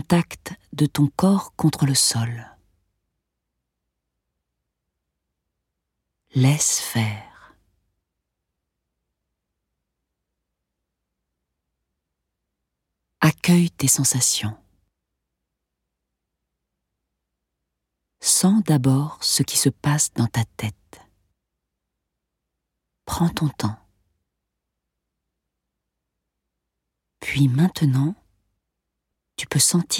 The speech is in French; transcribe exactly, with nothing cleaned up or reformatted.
Contact de ton corps contre le sol. Laisse faire. Accueille tes sensations. Sens d'abord ce qui se passe dans ta tête. Prends ton temps. Puis maintenant, tu peux sentir